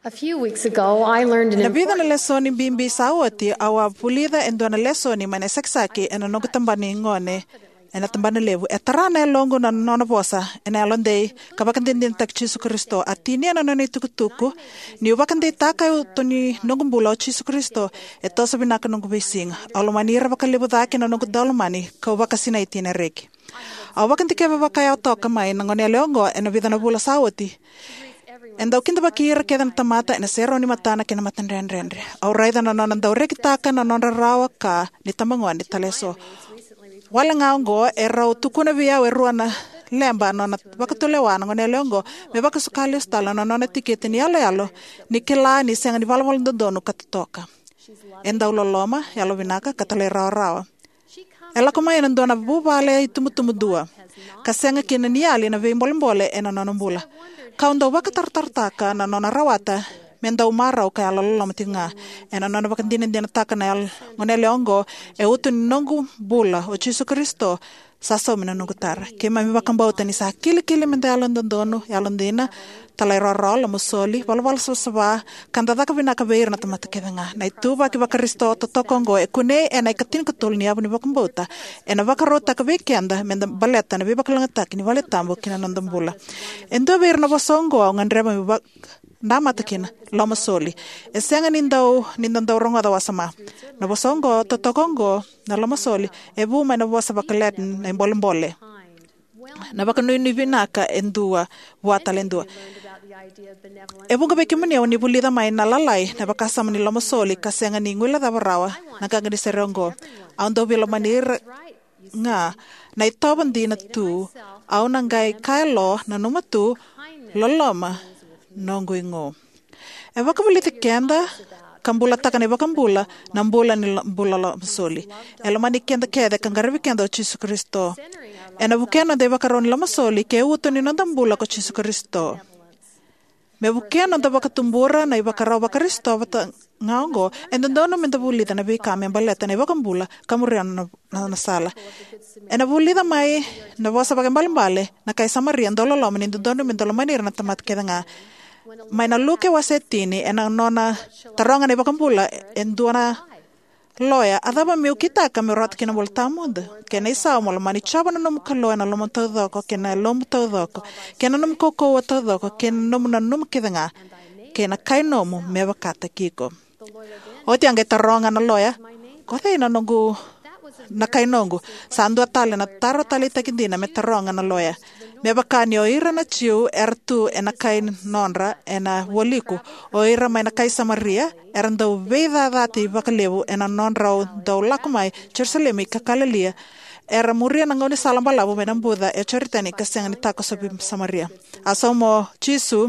A few weeks ago, I learned an Nabida na lesoni bimbi sawati awa pulida endo na lesoni mane seksaki ena nogu tambani ngone ena tambani levu etarana longo na nona bosa ena alonde kabakandin tak Jesu Kristo atini ena noni tukutuku ni ubakandi taka toni nogumbula Jesu Kristo etosa binaka nogu bisinga alomani rabakalibu daki na nogu dalomani kaubakasina itina reki awakandi keba bakaya toka mai ngone leongo ena vida na bula sawati Enda ukinda bakira kedan tamata ena sero ni matana kena matan renre. Auraida na nona daure kitaka na nona rawa ka ni tamangwan ni taleso. Wala ngaongo era utukuna via weruana lemba nona bakatulewana ngone leongo me bakasukali stala na nona tikete ni yalo ni kila ni senga ni valval ndonu katatoka. Enda uloloma yalo vinaka katale rawa. Ela kuma ena ndona bubale itumutumudua. Kasenga kina ni yali na veimbole ena nona mbula. Kaunda waka tartartaka na nona rawata menda umara ka alolo matinga ena nona waka dinin taka na ngone leongo utu nongu bula o Jesu Kristo saso mina nongu tar ke mami wakambauta ni sa kili menda alondonu alondina talairoro la musoli walwal sosaba kanda daka vinaka beir na tamata kedenga na ituba ki Kristo totokongo kune ena ikatin kutul ni abuni wakambauta ena wakarota ka bekenda menda baleta na bebakalangata ni waletambo kina nondambula endo beir na bosongo ngandreba mi namata kina loma soli esenga nindau rongo da wasama na bosongo totokongo na loma soli ebuma na bosa bakalet na mbole na bakanu ni vinaka endua watalendua ebunga bekimuni oni bulida mai na lalai na bakasam ni loma soli kasenga ni ngula da barawa na kagani serongo ando bilo manir nga na itoban dina tu au nangai kailo na numatu loloma nongo ingo ebakabulite kenda kambula takane bakambula nambula ni mbula lo soli elomani kenda kede kangarabi kenda o Jesu Kristo ena bukena de bakaron lo masoli ke uto ni nandambula ko Jesu Kristo me bukena da bakatumbura na ibakaraw bakaristo bata ngaongo endono mendabulita na bika membaleta na bakambula kamurian na sala ena bulida mai na bosa bakambale na kay Samaria ndolo lo mendono mendolo manir na tamat kedanga may na luke wasetini enang nona taronga ni bakambula enduana loya adaba mi ukita kamerot kina voltamod kena isa mo mani chaba na num kalo na lom todoko kena lom todoko kena num koko todoko kena num kidanga kena kainomo me bakata kiko oti ange taronga na loya kote na nongu na kainongu sandu tale na taro tale takindina me taronga na loya me bakani o ira na chiu ertu ena kain nonra ena woliku o ira mai na kai Samaria erando veda dati bakalevu ena nonra o do lakumai Jerusalem kakalalia era muria nangoni salambala bo menambuda e choritani kaseng ni tako sobi Samaria asomo Jesu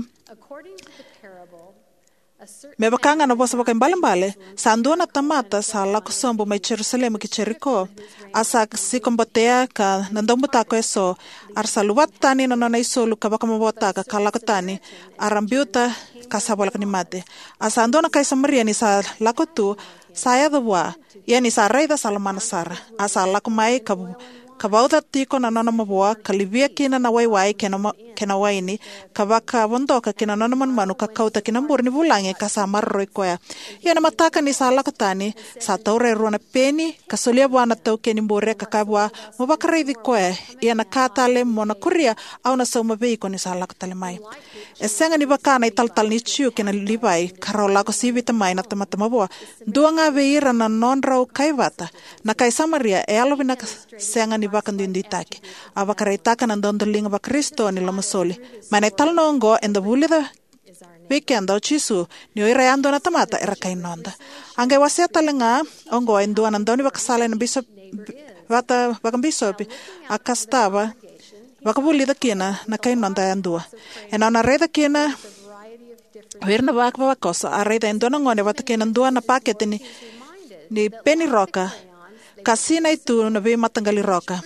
me bakanga na bosa bakay mbale sandu na tamata sa lakosombo may Jerusalem ki Jericho asa si kombatea ka nandombuta ko eso arsaluwat tani na nanay solo ka baka mabota ka kalakotani arambiuta kasabol ka ni mate asando na kay Samaria ni sa lakotu saya dawa yani sa reyda salamana sara asa lakumay kabauta tiko na nona mabua kalibia kina na waiwai kena waini kabaka bondoka kina nona manu kakauta kina murni bulange kasamar roi koya yana mataka ni sala katani sa taure ruana peni kasolia buana tau keni mbore kakabua mubakare di koya yana katale mona kuria au na sauma beiko ni sala katale mai esenga ni bakana ital ni chiu kina libai karola ko sivita mai na tamatama duanga veira na nonrau kaivata na kai Samaria e alovina senga ni bakan din ditake abakaritaka nan dondolinga ba Kristo ni lamasoli mane talnongo enda bulida weekend o Jesu ni irayando na tamata era kay nonda angay waseta lenga ongo endo nan doni bakasala na bishop bata bakam bishop akastaba bakabulida kina na kay nonda andua ena na reda kina verna bakbakosa areda endo ngone batakena andua na paket ni penny roka kasina itu na be matangali roka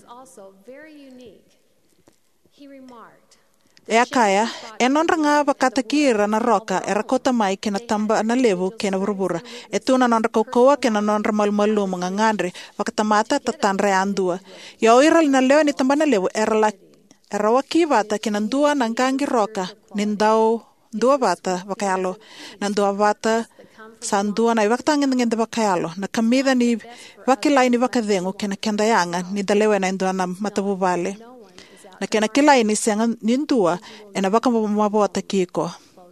e akaya enon ranga bakatakira na roka era kota mai kena tamba na levu kena burbura etuna non kokoa kena non malmalu mangangandre bakatamata tatanre andua yo iral na leo ni tamba na levu era wakivata kena ndua nangkangi roka nindau dua bata vakayalo na dua bata san dua na ivaktangin ngende vakayalo na kamida ni vakilai ni vakadengu kena kenda yanga ni dalewe na indua na matabubale na kena kilai ni sianga nindua ena vakamabota kiko.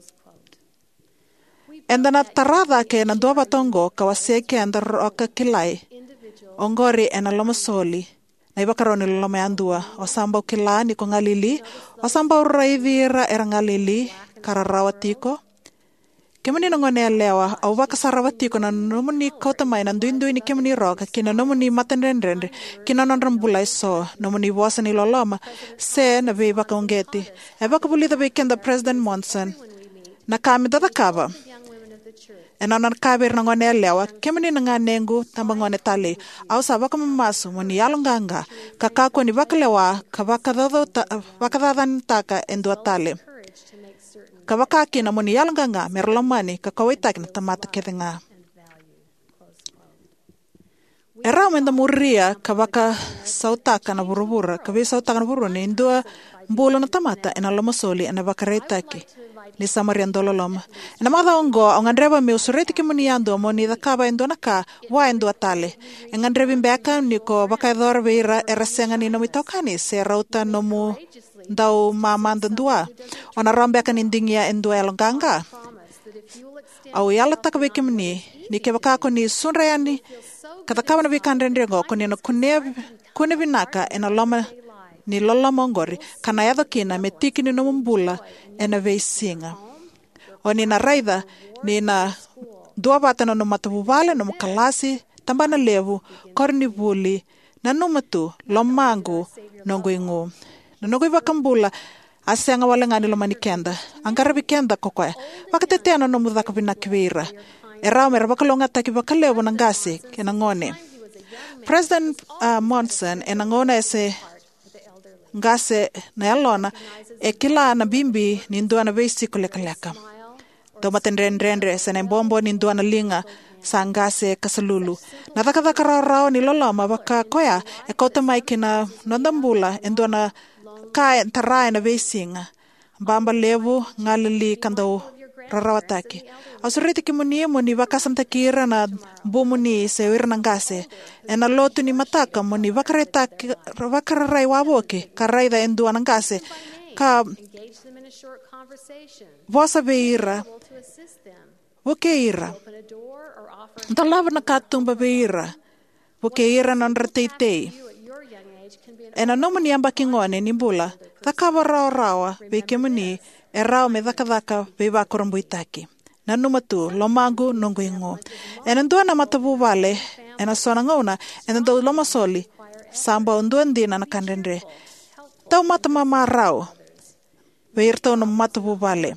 Enda na tarada ke na dua batongo kawaseke enda roka kilai ongori ena lomasoli na ivakaroni loma andua o samba kila ni ko ngalili o samba uraivira era ngalili kararawatiko kemani ngone lewa au vakasaravatiko na nomuni kautamai na duindui ni kemani roka kina nomuni matendrendre kina nonrambulai so nomuni vosa ni loloma se na ve vakaongeti e vakapulita ve kenda President Monson na kami dadakava ena na kabir na ngone lewa kemani nga nengu tamba ngone tali au sa vakamamasu moni yalonganga kakako ni vakalewa vakadadan taka endua tali kavakaki na moni yalonganga merlomani kakawaitak na tamata kethenga era menda muria kavaka sautaka na burubura kavi sautaka na burubura ni indua mbulu na tamata ena lomasoli ena vakareitaki ni samaria ndololoma ena madha ongo ngandreva me usureti kimuni yando moni dakaba endona ka wa endua tale ngandrevi mbeka niko vakaidhor veira erasenga ni nomitokani se rauta nomu dau mamanda dua ona rambeka ni ndingia endua yalonganga au yala takave kimuni ni kevakako ni sunrayani katakaba na vikandrengo kuni no kunevinaka ena loma ni lola mongori kana yadho kina metiki ni nomumbula ena veisinga o ni na raida ni na dua batana no matavuvale no mukalasi tambana levu kornivuli na numatu lomangu nongoingu na nongoi vakambula asenga wale ngani lomani kenda angara vikenda kokoe vakateteana no mudhaka vinakivira erao mera vakalonga taki vakalevu na ngasi kena ngone President Monson ena ngona ese ngase na yalona e kila na bimbi ni ndua na veisi kulekaleka to matendrendre sene bombo ni ndua na linga sangase kasalulu na dhaka rao ni loloma vaka koya e kota maiki na nondambula endua na ka tarai na veisinga bamba levu ngalili kandau rarawataki asuriti kimuni moni vakasamtakira na bumuni sewir nangase ena lotu ni mataka moni vakararai waboke karaida endua nangase ka vosa veira vokeira talava na katumba veira vokeira nonrateitei ena nomoni amba kingone ni bula takava rawa vekemuni erao me dhaka veva korombuitaki na numatu lomangu nongoingo ena ndua na matavu vale ena sona ngona ena do lomasoli samba ondua ndina na kandendre tau matamama rao veirtau no matavu vale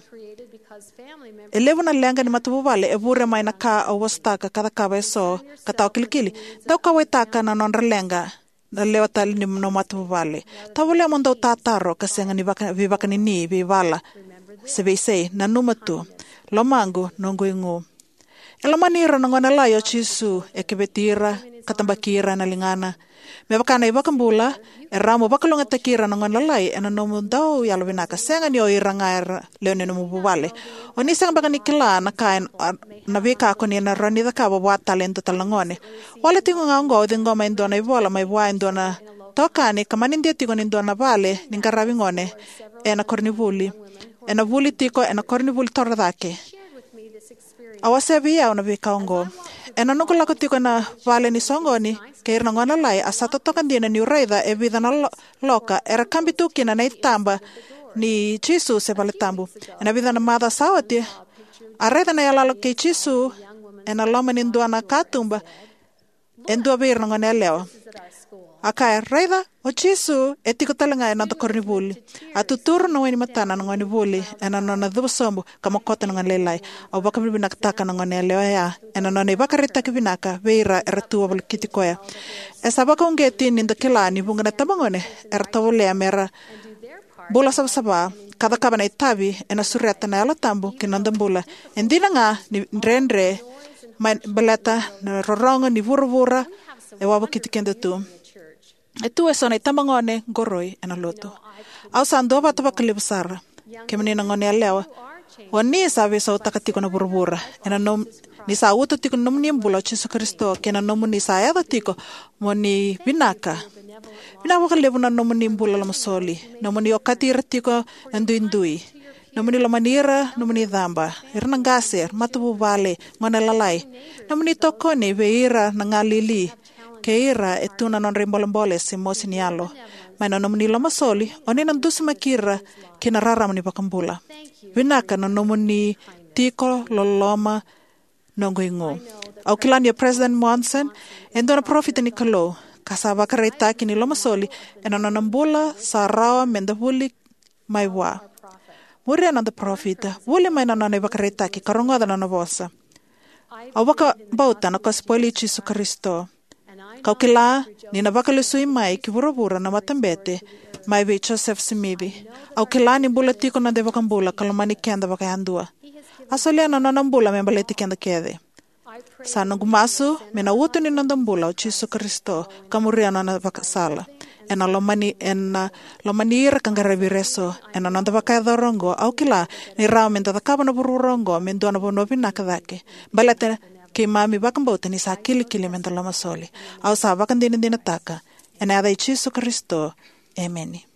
elevu na lenga ni matavu vale evure mai na ka awastaka kada kava eso katau kilikili tau kawaitaka na nonra lenga na lewa tali ni no matavu vale tau vole amondau tataro kasenga ni vivaka ni vivala seveisei na numatu lomangu nongoingu elamanira nangona layo chisu ekebetira katambakira na lingana mevakana ivakambula eramo vakalonga takira nangona lai ena nomu dau yalvinaka senga ni oirangaira leone no mubuvale oni senga baka nikila na kain na vika koni na rani dakaba wa talento talangone wale tingo ngongo dingoma indona ivola mai wa indona tokani kamani ndia tigo indona vale ningaravi ngone ena kornivuli ena vuli tiko ena kornivuli toradake awasebia ona vikaongo ena nungulako tiko na vale ni songoni keirna ngona lai asata tokandina ni uraida e vida na loka era kambitukina na itamba ni chisu se vale tambu ena vida na mada sawati areda na yalalo ke chisu ena loma ni ndua na katumba endua virna ngona lewa akai reida o chisu etiko talanga ena to kornivuli atuturu no weni matana no ngonivuli ena no na dhusombo kama kota no ngalelai au baka bibina taka no ngone lewa ya ena no ne bakarita kibinaka veira ertu wal kitikoya esa baka ungeti ni ndakilani bungana tabangone ertawole amera bola sabsaba kada kabana itabi ena sureta na yala tambu kinandambula endina nga ni ndrendre baleta na rorongo ni vurvura e wabo kitikende tu etu esona itamangone goroi ena loto au sando bata bakalibsara kemni ngone lewa Wani sabi sa utakatiko na burbura. Ena nom ni sa uto tiko nom ni mbula Jesu Kristo kena nom ni sa yada tiko mo ni binaka. Binaka levu na nom ni mbula lamasoli. Nom ni okatira tiko ndui. Nom ni lamanira nom ni dhamba. Irna gaser matubu vale ngona lalai. Nom ni tokoni veira nangalili. Keira etuna non rimbole si mosi ni alo. Maina nom ni lamasoli oni nandusi makira kina raram ni bakambula. Binaka na nom ni tiko loloma nongoingo. Au kilani ya President Monson, endo na profita ni kalo, kasaba kareta kini lomasoli, ena na nambula sa rawa mendahuli maiwa. Muri ananda profita, wuli mai na nana bakareta ki karongoda na navosa. Au baka bauta na kaspoili Jesu Kristo. Kau kila, ni na bakalusui mai ki burabura na matambete, mai ve Joseph Simibi. Au kila ni bula tiko na deva kambula kalomani kenda bakahandua. Asolia na nambula membaleti kenda kede. Sa nagumasu, mena uto ni nandambula o Jesu Kristo, kamuriana na vakasala. Ena lomani ira kangaravireso, ena nanda vakadhorongo, au kila ni rao menda takaba na bururongo, mendo na bonovi nakadake. Balete ki mami bakambota ni sa kili menda lomasoli, au sa vakandini dinataka, ena adai Jesu Kristo, ameni.